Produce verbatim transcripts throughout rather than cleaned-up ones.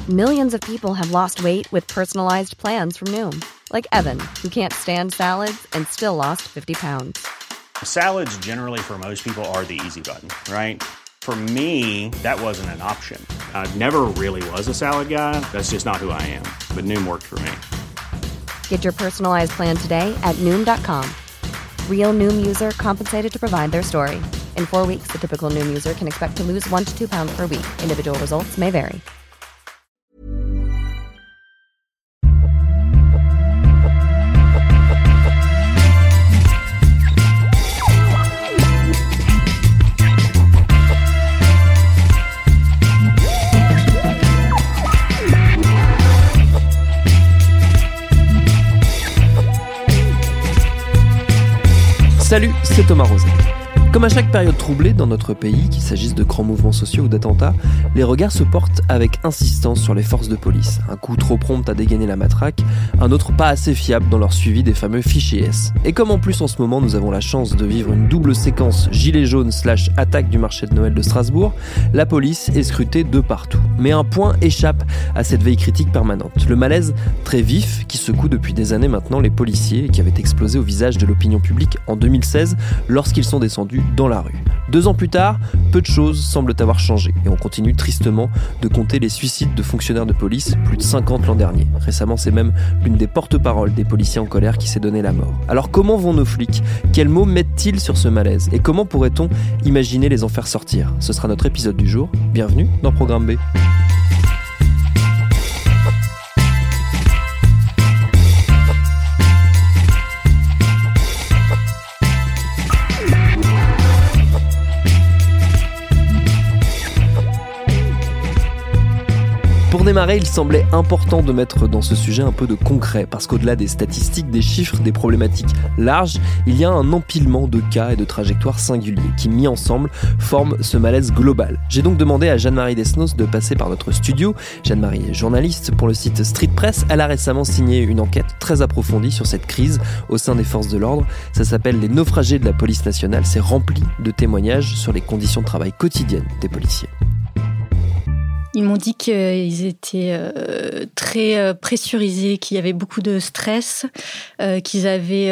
Millions of people have lost weight with personalized plans from Noom. Like Evan, who can't stand salads and still lost fifty pounds. Salads generally for most people are the easy button, right? For me, that wasn't an option. I never really was a salad guy. That's just not who I am. But Noom worked for me. Get your personalized plan today at Noom dot com. Real Noom user compensated to provide their story. In four weeks, the typical Noom user can expect to lose one to two pounds per week. Individual results may vary. Salut, c'est Thomas Rozet. Comme à chaque période troublée dans notre pays, qu'il s'agisse de grands mouvements sociaux ou d'attentats, les regards se portent avec insistance sur les forces de police. Un coup trop prompt à dégainer la matraque, un autre pas assez fiable dans leur suivi des fameux fichiers S. Et comme en plus en ce moment nous avons la chance de vivre une double séquence gilet jaune slash attaque du marché de Noël de Strasbourg, la police est scrutée de partout. Mais un point échappe à cette veille critique permanente. Le malaise très vif qui secoue depuis des années maintenant les policiers et qui avait explosé au visage de l'opinion publique en deux mille seize lorsqu'ils sont descendus dans la rue. Deux ans plus tard, peu de choses semblent avoir changé et on continue tristement de compter les suicides de fonctionnaires de police, plus de cinquante l'an dernier. Récemment, c'est même l'une des porte-paroles des policiers en colère qui s'est donné la mort. Alors comment vont nos flics ? Quels mots mettent-ils sur ce malaise ? Et comment pourrait-on imaginer les en faire sortir ? Ce sera notre épisode du jour. Bienvenue dans Programme B. Pour démarrer, il semblait important de mettre dans ce sujet un peu de concret, parce qu'au-delà des statistiques, des chiffres, des problématiques larges, il y a un empilement de cas et de trajectoires singuliers qui, mis ensemble, forment ce malaise global. J'ai donc demandé à Jeanne-Marie Desnos de passer par notre studio. Jeanne-Marie est journaliste pour le site Street Press. Elle a récemment signé une enquête très approfondie sur cette crise au sein des forces de l'ordre. Ça s'appelle « Les naufragés de la police nationale ». C'est rempli de témoignages sur les conditions de travail quotidiennes des policiers. Ils m'ont dit qu'ils étaient euh, très euh, pressurisés, qu'il y avait beaucoup de stress, euh, qu'ils avaient,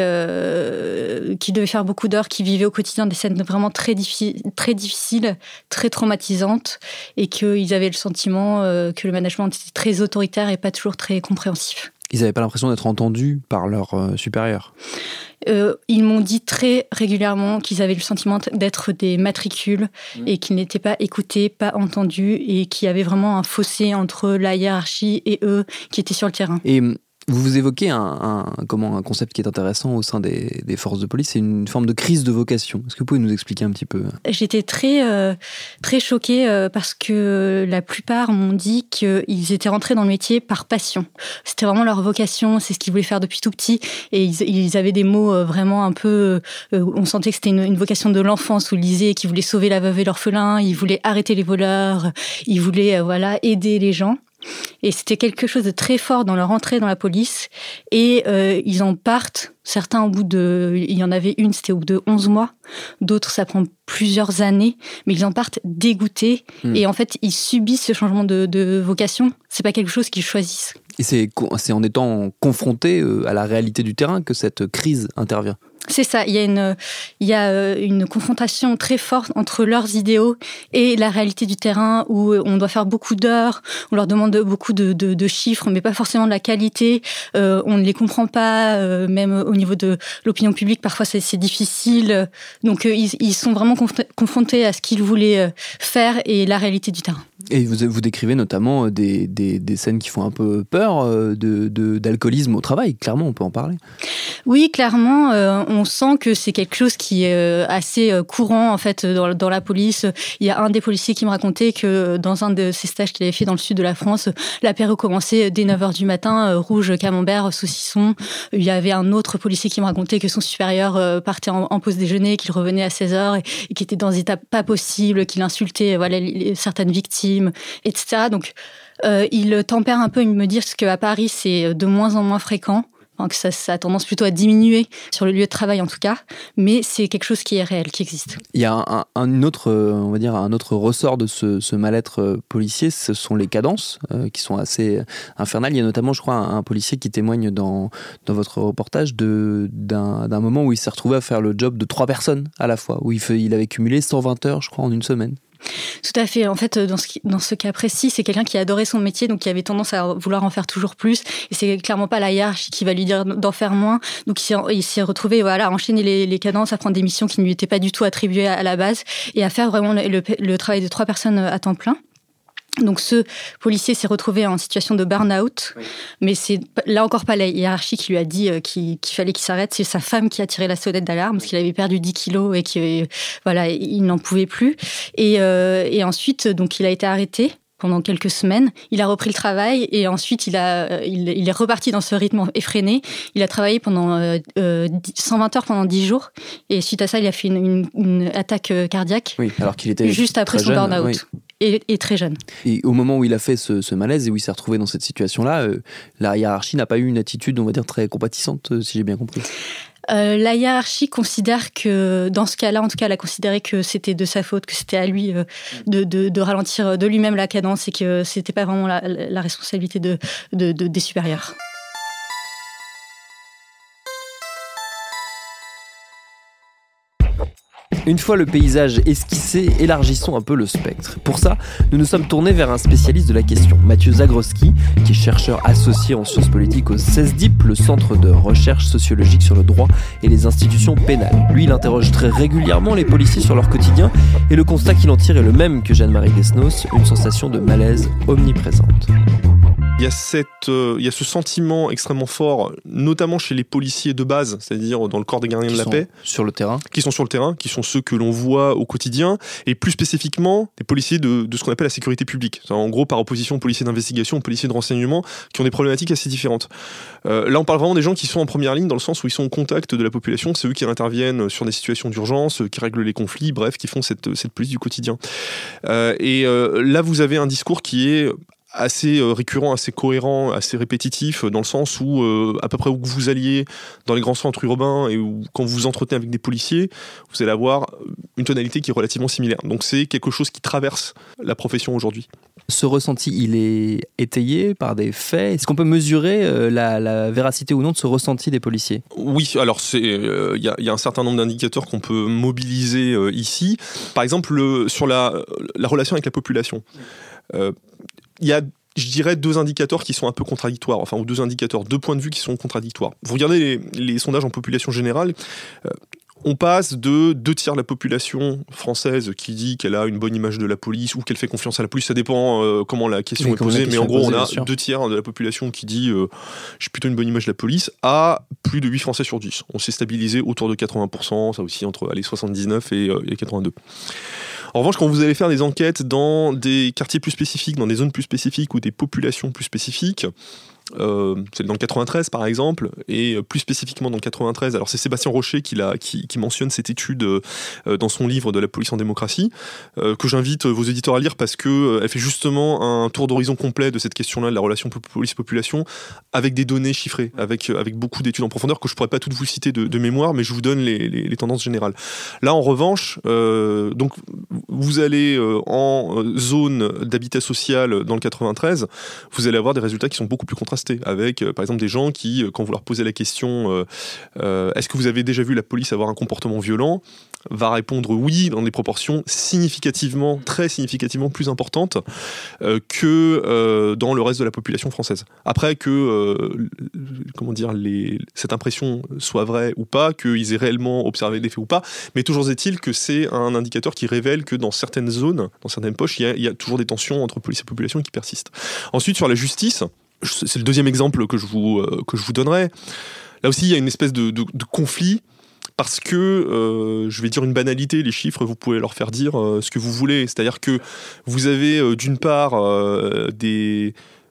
euh, qu'ils devaient faire beaucoup d'heures, qu'ils vivaient au quotidien des scènes vraiment très, diffi- très difficiles, très traumatisantes, et qu'ils avaient le sentiment euh, que le management était très autoritaire et pas toujours très compréhensif. Ils n'avaient pas l'impression d'être entendus par leurs euh, supérieurs. Euh, ils m'ont dit très régulièrement qu'ils avaient le sentiment d'être des matricules mmh. et qu'ils n'étaient pas écoutés, pas entendus et qu'il y avait vraiment un fossé entre la hiérarchie et eux qui étaient sur le terrain. Et vous vous évoquez un, un, comment, un concept qui est intéressant au sein des, des forces de police, c'est une forme de crise de vocation. Est-ce que vous pouvez nous expliquer un petit peu ? J'étais très, euh, très choquée euh, parce que la plupart m'ont dit qu'ils étaient rentrés dans le métier par passion. C'était vraiment leur vocation, c'est ce qu'ils voulaient faire depuis tout petit. Et ils, ils avaient des mots euh, vraiment un peu... Euh, on sentait que c'était une, une vocation de l'enfance où ils disaient qu'ils voulaient sauver la veuve et l'orphelin, ils voulaient arrêter les voleurs, ils voulaient euh, voilà, aider les gens. Et c'était quelque chose de très fort dans leur entrée dans la police. Et euh, ils en partent, certains au bout de... Il y en avait une, c'était au bout de onze mois. D'autres, ça prend plusieurs années. Mais ils en partent dégoûtés. Mmh. Et en fait, ils subissent ce changement de, de vocation. C'est pas quelque chose qu'ils choisissent. Et c'est, c'est en étant confrontés à la réalité du terrain que cette crise intervient. C'est ça, il y a une, il y a une confrontation très forte entre leurs idéaux et la réalité du terrain où on doit faire beaucoup d'heures, on leur demande beaucoup de, de, de chiffres, mais pas forcément de la qualité, euh, on ne les comprend pas, euh, même au niveau de l'opinion publique, parfois c'est, c'est difficile. Donc euh, ils, ils sont vraiment conf- confrontés à ce qu'ils voulaient faire et la réalité du terrain. Et vous, vous décrivez notamment des, des, des scènes qui font un peu peur de, de, d'alcoolisme au travail, clairement, on peut en parler. Oui, clairement, euh, on sent que c'est quelque chose qui est euh, assez courant en fait dans, dans la police. Il y a un des policiers qui me racontait que dans un de ses stages qu'il avait fait dans le sud de la France, l'apéro commençait dès neuf heures du matin, euh, rouge, camembert, saucisson. Il y avait un autre policier qui me racontait que son supérieur euh, partait en, en pause déjeuner, qu'il revenait à seize heures et, et qu'il était dans des états pas possibles, qu'il insultait voilà, les, certaines victimes, et cetera. Donc, euh, il tempère un peu, il me dit qu'à Paris, c'est de moins en moins fréquent. enfin, que ça, ça a tendance plutôt à diminuer sur le lieu de travail en tout cas, mais c'est quelque chose qui est réel, qui existe. Il y a un, un autre, on va dire, un autre ressort de ce, ce mal-être policier, ce sont les cadences euh, qui sont assez infernales. Il y a notamment, je crois, un, un policier qui témoigne dans, dans votre reportage de, d'un, d'un moment où il s'est retrouvé à faire le job de trois personnes à la fois, où il, fait, il avait cumulé cent vingt heures, je crois, en une semaine. Tout à fait. En fait, dans ce, dans ce cas précis, c'est quelqu'un qui adorait son métier, donc qui avait tendance à vouloir en faire toujours plus. Et c'est clairement pas la hiérarchie qui va lui dire d'en faire moins. Donc, il s'est, il s'est retrouvé voilà, à enchaîner les, les cadences, à prendre des missions qui ne lui étaient pas du tout attribuées à, à la base, et à faire vraiment le, le, le travail de trois personnes à temps plein. Donc ce policier s'est retrouvé en situation de burn-out, oui. Mais c'est là encore pas la hiérarchie qui lui a dit qu'il, qu'il fallait qu'il s'arrête, c'est sa femme qui a tiré la sonnette d'alarme, parce qu'il avait perdu dix kilos et qu'il voilà, il n'en pouvait plus. Et, euh, et ensuite, donc, il a été arrêté pendant quelques semaines. Il a repris le travail et ensuite il, a, il, il est reparti dans ce rythme effréné. Il a travaillé pendant euh, cent vingt heures pendant dix jours et suite à ça, il a fait une, une, une attaque cardiaque. Oui, alors qu'il était juste après son jeune, burn-out. Oui. Et, et très jeune. Et au moment où il a fait ce, ce malaise et où il s'est retrouvé dans cette situation-là, euh, la hiérarchie n'a pas eu une attitude, on va dire, très compatissante, si j'ai bien compris. Euh, la hiérarchie considère que, dans ce cas-là, en tout cas, elle a considéré que c'était de sa faute, que c'était à lui euh, de, de, de ralentir de lui-même la cadence et que c'était pas vraiment la, la responsabilité de, de, de, des supérieurs. Une fois le paysage esquissé, élargissons un peu le spectre. Pour ça, nous nous sommes tournés vers un spécialiste de la question, Mathieu Zagroski, qui est chercheur associé en sciences politiques au CESDIP, le centre de recherche sociologique sur le droit et les institutions pénales. Lui, il interroge très régulièrement les policiers sur leur quotidien et le constat qu'il en tire est le même que Jeanne-Marie Desnos, une sensation de malaise omniprésente. Il y a cette, euh, il y a ce sentiment extrêmement fort, notamment chez les policiers de base, c'est-à-dire dans le corps des gardiens de la paix, sur le terrain, qui sont sur le terrain, qui sont ceux que l'on voit au quotidien, et plus spécifiquement des policiers de, de ce qu'on appelle la sécurité publique. En gros, par opposition aux policiers d'investigation, aux policiers de renseignement, qui ont des problématiques assez différentes. Euh, là, on parle vraiment des gens qui sont en première ligne, dans le sens où ils sont au contact de la population, c'est eux qui interviennent sur des situations d'urgence, qui règlent les conflits, bref, qui font cette, cette police du quotidien. Euh, et euh, là, vous avez un discours qui est assez euh, récurrent, assez cohérent, assez répétitif, dans le sens où, euh, à peu près où que vous alliez dans les grands centres urbains et où, quand vous vous entretenez avec des policiers, vous allez avoir une tonalité qui est relativement similaire. Donc c'est quelque chose qui traverse la profession aujourd'hui. Ce ressenti, il est étayé par des faits. Est-ce qu'on peut mesurer euh, la, la véracité ou non de ce ressenti des policiers ? Oui, alors il euh, y, y a un certain nombre d'indicateurs qu'on peut mobiliser euh, ici. Par exemple, le, sur la, la relation avec la population. Euh, Il y a, je dirais, deux indicateurs qui sont un peu contradictoires, enfin, ou deux indicateurs, deux points de vue qui sont contradictoires. Vous regardez les, les sondages en population générale, euh, on passe de deux tiers de la population française qui dit qu'elle a une bonne image de la police ou qu'elle fait confiance à la police, ça dépend euh, comment la question oui, est posée, question mais en gros, posée, on a deux tiers de la population qui dit euh, j'ai plutôt une bonne image de la police, à plus de huit Français sur dix. On s'est stabilisé autour de quatre-vingts pour cent, ça aussi entre allez, soixante-dix-neuf et, euh, et quatre-vingt-deux. En revanche, quand vous allez faire des enquêtes dans des quartiers plus spécifiques, dans des zones plus spécifiques ou des populations plus spécifiques, euh, c'est dans le quatre-vingt-treize par exemple, et plus spécifiquement dans le quatre-vingt-treize, alors c'est Sébastien Rocher qui, l'a, qui, qui mentionne cette étude euh, dans son livre de la police en démocratie, euh, que j'invite vos éditeurs à lire parce qu'elle euh, fait justement un tour d'horizon complet de cette question-là, de la relation police-population, avec des données chiffrées, avec, avec beaucoup d'études en profondeur que je ne pourrais pas toutes vous citer de, de mémoire, mais je vous donne les, les, les tendances générales. Là en revanche, euh, donc, vous allez euh, en zone d'habitat social dans le quatre-vingt-treize, vous allez avoir des résultats qui sont beaucoup plus contrastés, avec euh, par exemple des gens qui, euh, quand vous leur posez la question euh, euh, est-ce que vous avez déjà vu la police avoir un comportement violent, va répondre oui dans des proportions significativement, très significativement plus importantes euh, que euh, dans le reste de la population française. Après que euh, comment dire, les, cette impression soit vraie ou pas, qu'ils aient réellement observé des faits ou pas, mais toujours est-il que c'est un indicateur qui révèle que dans certaines zones, dans certaines poches, il y a, il y a toujours des tensions entre police et population qui persistent. Ensuite, sur la justice, c'est le deuxième exemple que je vous, euh, que je vous donnerai. Là aussi, il y a une espèce de, de, de conflit, parce que, euh, je vais dire une banalité, les chiffres, vous pouvez leur faire dire euh, ce que vous voulez. C'est-à-dire que vous avez, euh, d'une part, euh, des...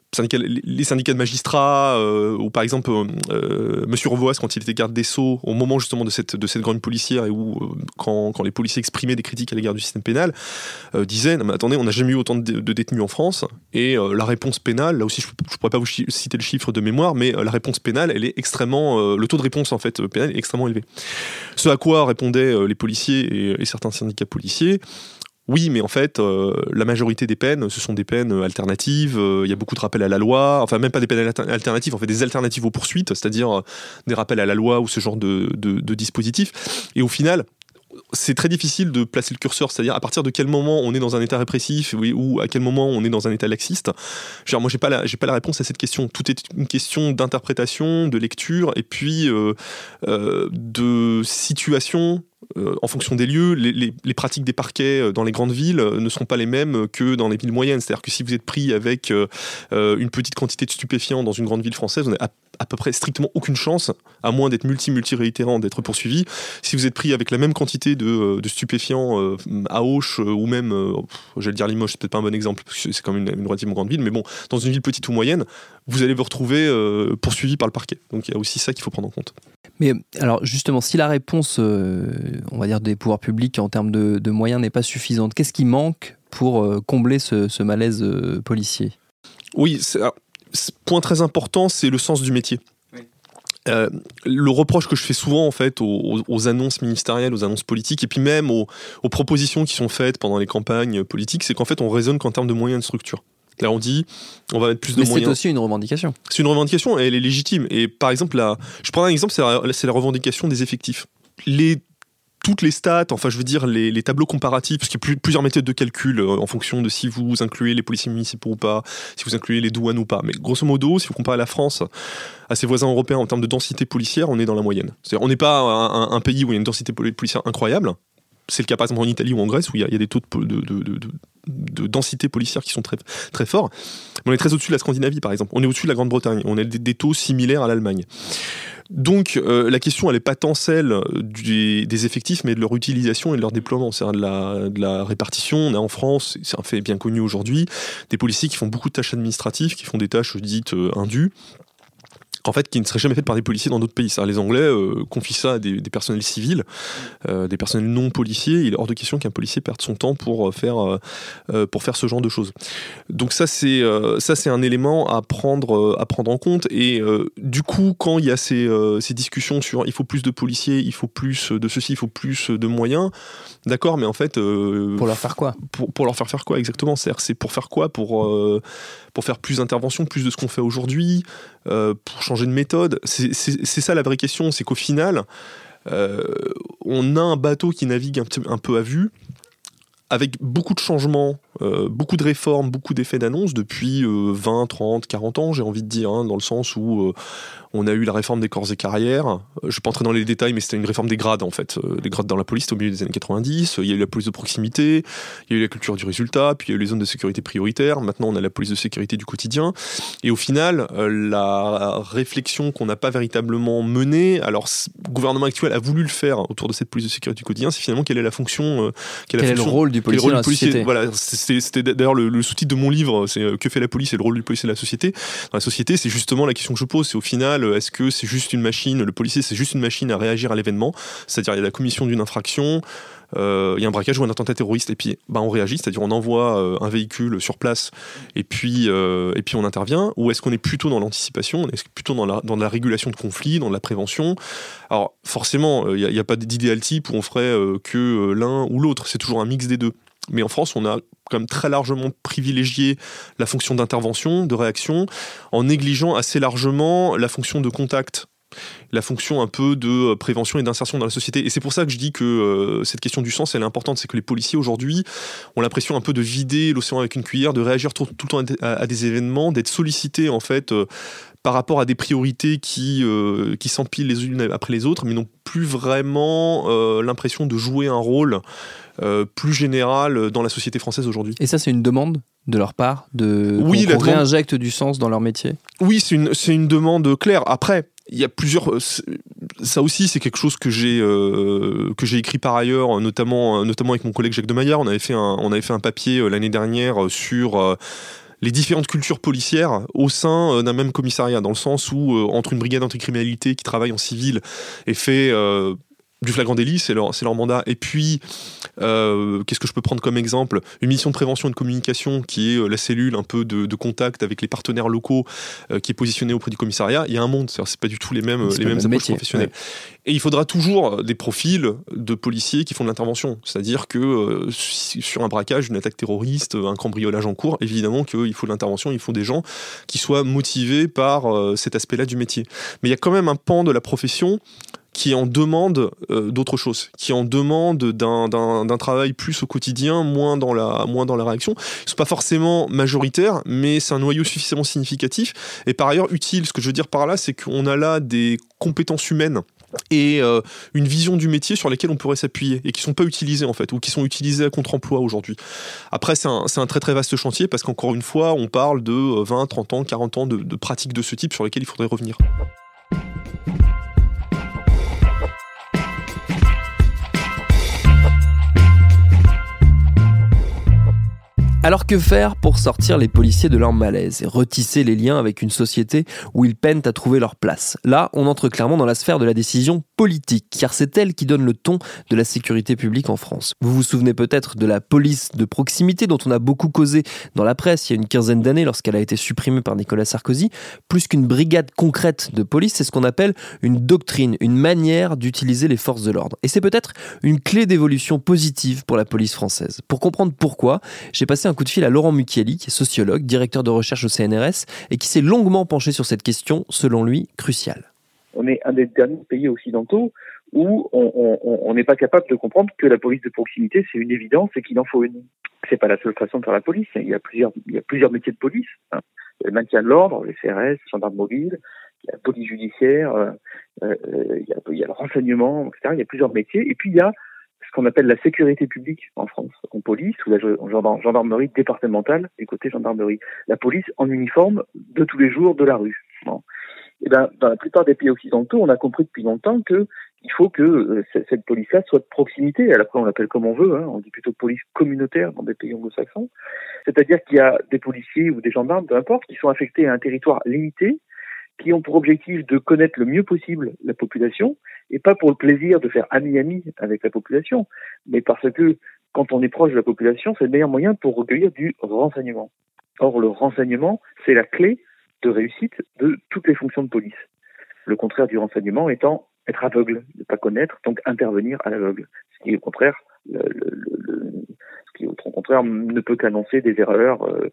syndicats, les syndicats de magistrats, euh, ou par exemple euh, Monsieur Revoas, quand il était garde des Sceaux, au moment justement de cette, de cette grogne policière, et où, euh, quand, quand les policiers exprimaient des critiques à l'égard du système pénal, euh, disaient, non mais attendez, on n'a jamais eu autant de, de détenus en France, et euh, la réponse pénale, là aussi je ne pourrais pas vous chi- citer le chiffre de mémoire, mais euh, la réponse pénale, elle est extrêmement, euh, le taux de réponse en fait pénale est extrêmement élevé. Ce à quoi répondaient euh, les policiers et, et certains syndicats policiers: oui, mais en fait, euh, la majorité des peines, ce sont des peines alternatives. Il euh, y a beaucoup de rappels à la loi. Enfin, même pas des peines alter- alternatives, en fait, des alternatives aux poursuites, c'est-à-dire euh, des rappels à la loi ou ce genre de, de, de dispositifs. Et au final, c'est très difficile de placer le curseur, c'est-à-dire à partir de quel moment on est dans un état répressif, oui, ou à quel moment on est dans un état laxiste. Genre, moi, j'ai pas la, j'ai pas la réponse à cette question. Tout est une question d'interprétation, de lecture, et puis euh, euh, de situation. Euh, en fonction des lieux, les, les, les pratiques des parquets dans les grandes villes euh, ne seront pas les mêmes que dans les villes moyennes. C'est-à-dire que si vous êtes pris avec euh, une petite quantité de stupéfiants dans une grande ville française, vous n'avez à, à peu près strictement aucune chance, à moins d'être multi-multi-réitérant, d'être poursuivi. Si vous êtes pris avec la même quantité de, de stupéfiants euh, à Auch, euh, ou même, euh, j'allais dire Limoges, c'est peut-être pas un bon exemple, parce que c'est quand même une, une relativement grande ville, mais bon, dans une ville petite ou moyenne, vous allez vous retrouver euh, poursuivi par le parquet. Donc il y a aussi ça qu'il faut prendre en compte. Mais alors justement, si la réponse, euh, on va dire des pouvoirs publics en termes de, de moyens n'est pas suffisante, qu'est-ce qui manque pour euh, combler ce, ce malaise euh, policier ? Oui, c'est, alors, c'est, point très important, c'est le sens du métier. Oui. Euh, le reproche que je fais souvent en fait aux, aux annonces ministérielles, aux annonces politiques, et puis même aux, aux propositions qui sont faites pendant les campagnes politiques, c'est qu'en fait on raisonne qu'en termes de moyens de structure. Là, on dit, on va mettre plus de Mais moyens. C'est aussi une revendication. C'est une revendication et elle est légitime. Et par exemple, là, je prends un exemple, c'est la, c'est la revendication des effectifs. Les, toutes les stats, enfin, je veux dire, les, les tableaux comparatifs, parce qu'il y a plus, plusieurs méthodes de calcul euh, en fonction de si vous incluez les policiers municipaux ou pas, si vous incluez les douanes ou pas. Mais grosso modo, si vous comparez la France à ses voisins européens en termes de densité policière, on est dans la moyenne. C'est-à-dire, on n'est pas un, un, un pays où il y a une densité policière incroyable. C'est le cas par exemple en Italie ou en Grèce où il y a, il y a des taux de, de, de, de, de densité policière qui sont très, très forts. Mais on est très au-dessus de la Scandinavie par exemple. On est au-dessus de la Grande-Bretagne. On a des, des taux similaires à l'Allemagne. Donc euh, la question elle n'est pas tant celle du, des effectifs mais de leur utilisation et de leur déploiement. C'est-à-dire de la, de la répartition. On a en France, c'est un fait bien connu aujourd'hui, des policiers qui font beaucoup de tâches administratives, qui font des tâches dites euh, indues, en fait, qui ne serait jamais faite par des policiers dans d'autres pays. Ça, les Anglais euh, confient ça à des, des personnels civils, euh, des personnels non policiers. Il est hors de question qu'un policier perde son temps pour faire, euh, pour faire ce genre de choses. Donc ça, c'est, euh, ça, c'est un élément à prendre, euh, à prendre en compte. Et euh, du coup, quand il y a ces, euh, ces discussions sur il faut plus de policiers, il faut plus de ceci, il faut plus de moyens, d'accord, mais en fait... Euh, pour leur faire quoi pour, pour leur faire faire quoi, exactement. C'est-à-dire, c'est pour faire quoi pour, euh, pour faire plus d'interventions, plus de ce qu'on fait aujourd'hui, euh, pour changer de méthode. C'est, c'est, c'est ça la vraie question, c'est qu'au final, euh, on a un bateau qui navigue un, petit, un peu à vue, avec beaucoup de changements, euh, beaucoup de réformes, beaucoup d'effets d'annonce depuis euh, vingt, trente, quarante ans, j'ai envie de dire, hein, dans le sens où euh, on a eu la réforme des corps et carrières. Euh, je ne vais pas entrer dans les détails, mais c'était une réforme des grades, en fait. Euh, les grades dans la police, c'était au milieu des années quatre-vingt-dix. Il y a eu la police de proximité, il y a eu la culture du résultat, puis il y a eu les zones de sécurité prioritaires. Maintenant, on a la police de sécurité du quotidien. Et au final, euh, la réflexion qu'on n'a pas véritablement menée, alors le gouvernement actuel a voulu le faire autour de cette police de sécurité du quotidien, c'est finalement quelle est la fonction... Euh, quelle quel est fonction, le rôle du policier rôle dans la policier, société. Voilà, c'était, c'était d'ailleurs le, le sous-titre de mon livre, c'est euh, que fait la police et le rôle du policier dans la société. Dans la société, c'est justement la question que je pose, c'est au final, est-ce que c'est juste une machine, le policier c'est juste une machine à réagir à l'événement, c'est-à-dire il y a la commission d'une infraction, euh, il y a un braquage ou un attentat terroriste et puis bah, on réagit, c'est-à-dire on envoie euh, un véhicule sur place et puis, euh, et puis on intervient, ou est-ce qu'on est plutôt dans l'anticipation, est-ce que plutôt dans la, dans la régulation de conflits, dans la prévention. Alors forcément, il euh, n'y a, a pas d'idéal type où on ferait euh, que euh, l'un ou l'autre, c'est toujours un mix des deux. Mais en France, on a quand même très largement privilégié la fonction d'intervention, de réaction, en négligeant assez largement la fonction de contact, la fonction un peu de prévention et d'insertion dans la société. Et c'est pour ça que je dis que euh, cette question du sens, elle est importante. C'est que les policiers, aujourd'hui, ont l'impression un peu de vider l'océan avec une cuillère, de réagir tout, tout le temps à, à des événements, d'être sollicités, en fait, euh, par rapport à des priorités qui, euh, qui s'empilent les unes après les autres, mais n'ont plus vraiment euh, l'impression de jouer un rôle euh, plus général dans la société française aujourd'hui. Et ça, c'est une demande de leur part de oui, qu'on, qu'on réinjecte du sens dans leur métier? Oui, c'est une, c'est une demande claire. Après, il y a plusieurs... Ça aussi, c'est quelque chose que j'ai, euh, que j'ai écrit par ailleurs, notamment, notamment avec mon collègue Jacques Demaillard. On avait fait un, on avait fait un papier l'année dernière sur... Euh, les différentes cultures policières au sein euh, d'un même commissariat, dans le sens où euh, entre une brigade anticriminalité qui travaille en civil et fait euh, du flagrant délit, c'est leur, c'est leur mandat, et puis euh, qu'est-ce que je peux prendre comme exemple, une mission de prévention et de communication qui est euh, la cellule un peu de, de contact avec les partenaires locaux euh, qui est positionnée auprès du commissariat. Il y a un monde, c'est, c'est pas du tout les mêmes, les mêmes approches métier, professionnelles. Ouais. Et il faudra toujours des profils de policiers qui font de l'intervention, c'est-à-dire que euh, sur un braquage, une attaque terroriste, un cambriolage en cours, évidemment qu'il faut de l'intervention, il faut des gens qui soient motivés par euh, cet aspect-là du métier. Mais il y a quand même un pan de la profession qui en demande euh, d'autres choses, qui en demande d'un, d'un, d'un travail plus au quotidien, moins dans la, moins dans la réaction. Ils ne sont pas forcément majoritaires, mais c'est un noyau suffisamment significatif et par ailleurs utile. Ce que je veux dire par là, c'est qu'on a là des compétences humaines et euh, une vision du métier sur lesquelles on pourrait s'appuyer et qui ne sont pas utilisées en fait, ou qui sont utilisées à contre-emploi aujourd'hui. Après, c'est un, c'est un très très vaste chantier parce qu'encore une fois, on parle de vingt, trente ans, quarante ans de, de pratiques de ce type sur lesquelles il faudrait revenir. Alors que faire pour sortir les policiers de leur malaise et retisser les liens avec une société où ils peinent à trouver leur place ? Là, on entre clairement dans la sphère de la décision politique, car c'est elle qui donne le ton de la sécurité publique en France. Vous vous souvenez peut-être de la police de proximité dont on a beaucoup causé dans la presse il y a une quinzaine d'années lorsqu'elle a été supprimée par Nicolas Sarkozy. Plus qu'une brigade concrète de police, c'est ce qu'on appelle une doctrine, une manière d'utiliser les forces de l'ordre. Et c'est peut-être une clé d'évolution positive pour la police française. Pour comprendre pourquoi, j'ai passé un coup de fil à Laurent Mucchielli, qui est sociologue, directeur de recherche au C N R S, et qui s'est longuement penché sur cette question, selon lui, cruciale. On est un des derniers pays occidentaux où on n'est pas capable de comprendre que la police de proximité, c'est une évidence et qu'il en faut une. C'est pas la seule façon de faire la police. Il y a plusieurs, il y a plusieurs métiers de police. Hein. Le maintien de l'ordre, les C R S, les gendarmes mobiles, il y a la police judiciaire, euh, euh, il, y a, il y a le renseignement, et cetera. Il y a plusieurs métiers. Et puis il y a ce qu'on appelle la sécurité publique en France, en police ou la gendarmerie départementale du côté gendarmerie. La police en uniforme de tous les jours de la rue. Bon. Et ben, dans la plupart des pays occidentaux, on a compris depuis longtemps que il faut que euh, cette police-là soit de proximité. Après, on l'appelle comme on veut, hein. On dit plutôt police communautaire dans des pays anglo-saxons. C'est-à-dire qu'il y a des policiers ou des gendarmes, peu importe, qui sont affectés à un territoire limité, qui ont pour objectif de connaître le mieux possible la population, et pas pour le plaisir de faire ami-ami avec la population, mais parce que quand on est proche de la population, c'est le meilleur moyen pour recueillir du renseignement. Or, le renseignement, c'est la clé de réussite de toutes les fonctions de police. Le contraire du renseignement étant être aveugle, ne pas connaître, donc intervenir à l'aveugle. Ce qui, au contraire, le, le, le, ce qui, au contraire, ne peut qu'annoncer des erreurs euh,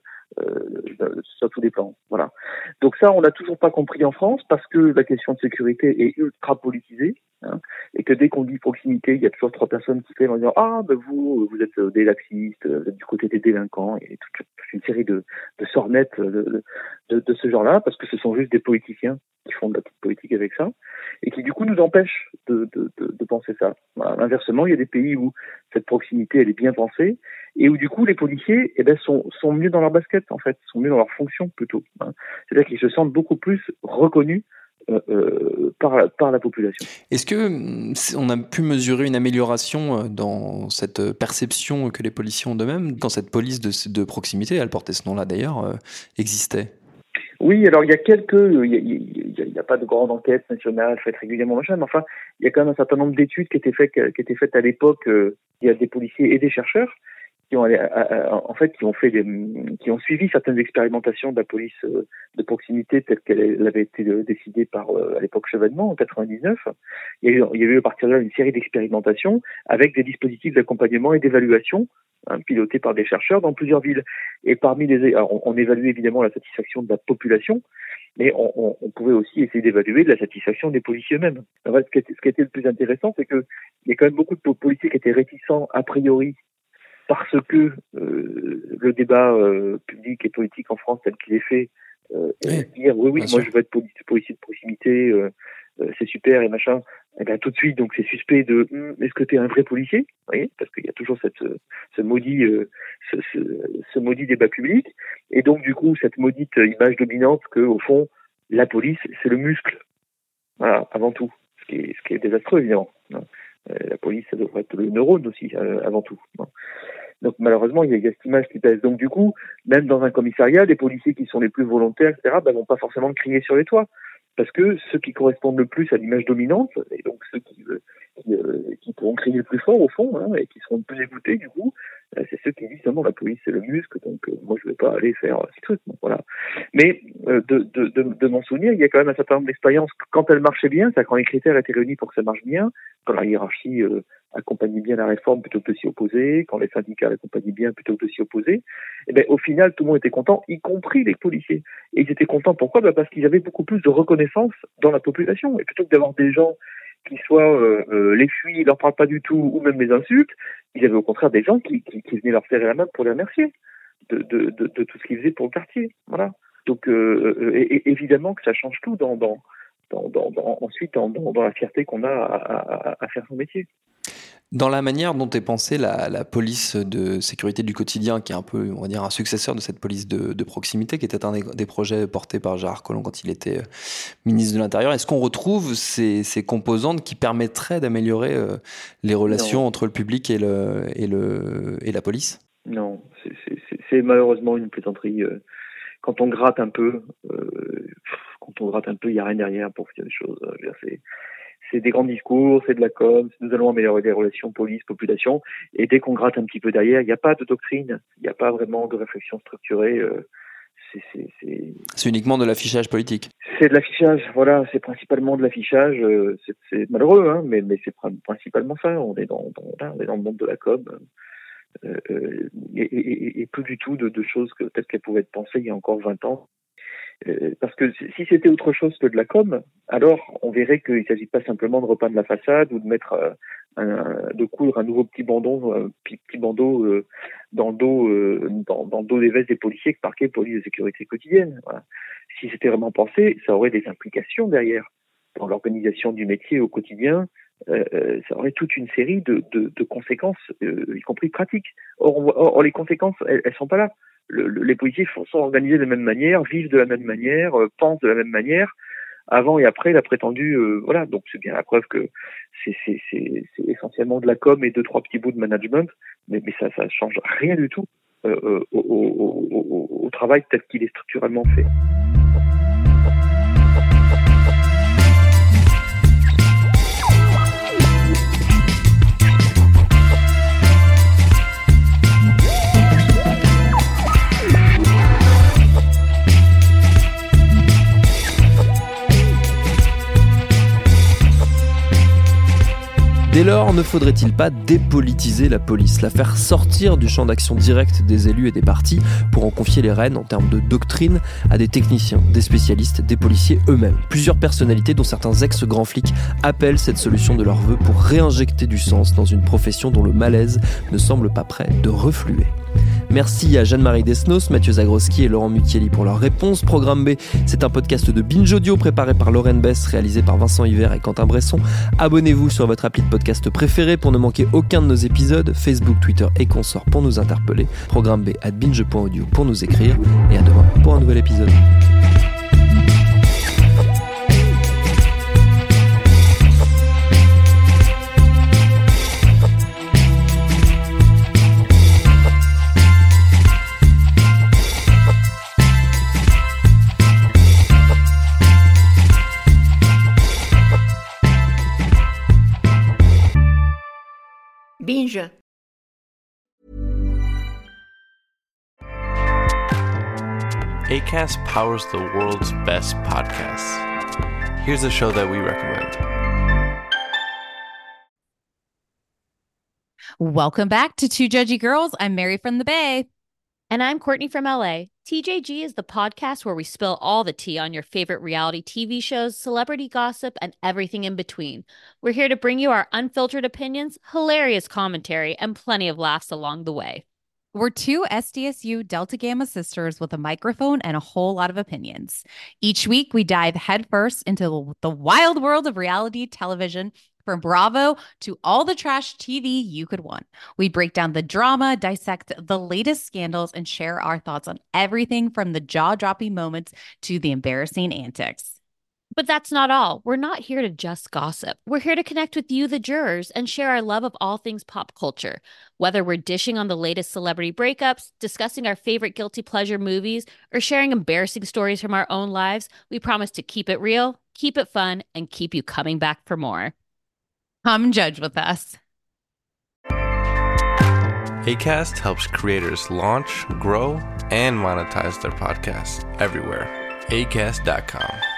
euh, sur tous les plans. Voilà. Donc ça, on n'a toujours pas compris en France parce que la question de sécurité est ultra politisée, hein, et que dès qu'on dit proximité, il y a toujours trois personnes qui viennent en disant ah ben vous, vous êtes des laxistes, vous êtes du côté des délinquants, et toute, toute une série de, de sornettes de, de, de ce genre-là, parce que ce sont juste des politiciens qui font de la petite politique avec ça, et qui du coup nous empêchent de, de, de, de penser ça. Voilà. Inversement, il y a des pays où cette proximité elle est bien pensée, et où du coup les policiers eh ben, sont, sont mieux dans leur basket en fait, sont mieux dans leur fonction plutôt. Hein. C'est-à-dire qu'ils se sentent beaucoup plus reconnus Euh, euh, par, la, par la population. Est-ce que on a pu mesurer une amélioration dans cette perception que les policiers ont d'eux-mêmes quand cette police de, de proximité, elle portait ce nom-là d'ailleurs, euh, existait? Oui, alors il y a quelques, il y a, il y a, il y a pas de grande enquête nationale faite régulièrement, machin, mais enfin, il y a quand même un certain nombre d'études qui étaient faites, qui étaient faites à l'époque. Euh, il y a des policiers et des chercheurs qui ont, en fait, qui ont fait des, qui ont suivi certaines expérimentations de la police de proximité telle qu'elle avait été décidée par, à l'époque Chevènement, en quatre-vingt-dix-neuf. Il y a eu, il y a eu à partir de là une série d'expérimentations avec des dispositifs d'accompagnement et d'évaluation, hein, pilotés par des chercheurs dans plusieurs villes. Et parmi les, alors on, on évaluait évidemment la satisfaction de la population, mais on, on, on pouvait aussi essayer d'évaluer la satisfaction des policiers eux-mêmes. En fait, ce qui était, ce qui était le plus intéressant, c'est que il y a quand même beaucoup de policiers qui étaient réticents a priori parce que euh, le débat euh, public et politique en France tel qu'il est fait, euh, oui, dire oui, oui, moi sûr. je veux être policier, policier de proximité, euh, euh, c'est super et machin, et bien tout de suite, donc c'est suspect de hm, est-ce que tu es un vrai policier, vous voyez, parce qu'il y a toujours cette, ce maudit, euh, ce, ce, ce maudit débat public, et donc du coup cette maudite image dominante que au fond la police c'est le muscle, voilà, avant tout, ce qui est, ce qui est désastreux évidemment. La police, ça devrait être le neurone aussi, euh, avant tout. Donc malheureusement, il y, a, il y a cette image qui pèse. Donc du coup, même dans un commissariat, les policiers qui sont les plus volontaires, et cetera, ben, vont pas forcément crier sur les toits. Parce que ceux qui correspondent le plus à l'image dominante, et donc ceux qui, euh, qui, euh, qui pourront crier le plus fort au fond, hein, et qui seront le plus écoutés du coup, euh, c'est ceux qui disent non, la police c'est le muscle, donc euh, moi je vais pas aller faire euh, ces trucs. Donc, voilà. Mais euh, de, de, de, de mon souvenir, il y a quand même un certain nombre d'expériences quand elles marchaient bien, c'est-à-dire quand les critères étaient réunis pour que ça marche bien, quand la hiérarchie euh, accompagnait bien la réforme plutôt que de s'y opposer, quand les syndicats l'accompagnaient bien plutôt que de s'y opposer, et ben au final tout le monde était content, y compris les policiers. Et ils étaient contents pourquoi? Ben, parce qu'ils avaient beaucoup plus de reconnaissance dans la population. Et plutôt que d'avoir des gens qui soient euh, euh, les fuient, ils leur parlent pas du tout, ou même les insultes, ils avaient au contraire des gens qui, qui, qui venaient leur serrer la main pour les remercier de, de, de, de tout ce qu'ils faisaient pour le quartier. Voilà. Donc euh, et, et évidemment que ça change tout dans, dans, dans, dans, dans ensuite dans, dans, dans la fierté qu'on a à, à, à faire son métier. Dans la manière dont est pensée la, la police de sécurité du quotidien, qui est un peu, on va dire, un successeur de cette police de, de proximité, qui était un des, des projets portés par Gérard Collomb quand il était euh, ministre de l'Intérieur, est-ce qu'on retrouve ces, ces composantes qui permettraient d'améliorer euh, les relations non. entre le public et, le, et, le, et la police? Non, c'est, c'est, c'est, c'est malheureusement une plaisanterie. Euh, quand on gratte un peu, euh, quand on gratte un peu, il n'y a rien derrière pour faire des choses. Euh, c'est... C'est des grands discours, c'est de la com, nous allons améliorer les relations police-population. Et dès qu'on gratte un petit peu derrière, il n'y a pas de doctrine, il n'y a pas vraiment de réflexion structurée. Euh, c'est, c'est, c'est... c'est uniquement de l'affichage politique. C'est de l'affichage, voilà, c'est principalement de l'affichage. Euh, c'est, c'est malheureux, hein, mais, mais c'est principalement ça. On est dans, dans, là, on est dans le monde de la com. Euh, euh, et, et, et plus du tout de, de choses que peut-être qu'elles pouvaient être pensées il y a encore vingt ans. Euh, parce que si c'était autre chose que de la com, alors on verrait qu'il ne s'agit pas simplement de repeindre la façade ou de mettre euh, un, de coudre un nouveau petit bandeau, un petit, petit bandeau euh, dans le dos, euh, dans, dans le dos des vestes des policiers que parquet police de sécurité quotidienne. Voilà. Si c'était vraiment pensé, ça aurait des implications derrière dans l'organisation du métier au quotidien. Euh, ça aurait toute une série de, de, de conséquences, euh, y compris pratiques. Or, on, or, or les conséquences, elles, elles sont pas là. Le, le, les policiers sont organisés de la même manière, vivent de la même manière, euh, pensent de la même manière, avant et après la prétendue, euh, voilà. Donc c'est bien la preuve que c'est, c'est, c'est, c'est essentiellement de la com et deux trois petits bouts de management, mais, mais ça, ça change rien du tout euh, au, au, au, au travail tel qu'il est structurellement fait. Dès lors, ne faudrait-il pas dépolitiser la police, la faire sortir du champ d'action direct des élus et des partis pour en confier les rênes en termes de doctrine à des techniciens, des spécialistes, des policiers eux-mêmes? Plusieurs personnalités, dont certains ex-grands flics, appellent cette solution de leur vœu pour réinjecter du sens dans une profession dont le malaise ne semble pas prêt de refluer. Merci à Jeanne-Marie Desnos, Mathieu Zagroski et Laurent Mucchielli pour leurs réponses. Programme B, c'est un podcast de Binge Audio préparé par Lorraine Bess, réalisé par Vincent Hiver et Quentin Bresson. Abonnez-vous sur votre appli de podcast préféré pour ne manquer aucun de nos épisodes. Facebook, Twitter et consorts pour nous interpeller. Programme B at binge point audio pour nous écrire. Et à demain pour un nouvel épisode. Binge. Acast powers the world's best podcasts. Here's a show that we recommend. Welcome back to Two Judgy Girls. I'm Mary from the Bay. And I'm Courtney from L A. T J G is the podcast where we spill all the tea on your favorite reality T V shows, celebrity gossip, and everything in between. We're here to bring you our unfiltered opinions, hilarious commentary, and plenty of laughs along the way. We're two S D S U Delta Gamma sisters with a microphone and a whole lot of opinions. Each week, we dive headfirst into the wild world of reality television, from Bravo to all the trash T V you could want. We break down the drama, dissect the latest scandals, and share our thoughts on everything from the jaw-dropping moments to the embarrassing antics. But that's not all. We're not here to just gossip. We're here to connect with you, the jurors, and share our love of all things pop culture. Whether we're dishing on the latest celebrity breakups, discussing our favorite guilty pleasure movies, or sharing embarrassing stories from our own lives, we promise to keep it real, keep it fun, and keep you coming back for more. Come judge with us. Acast helps creators launch, grow, and monetize their podcasts everywhere. acast dot com.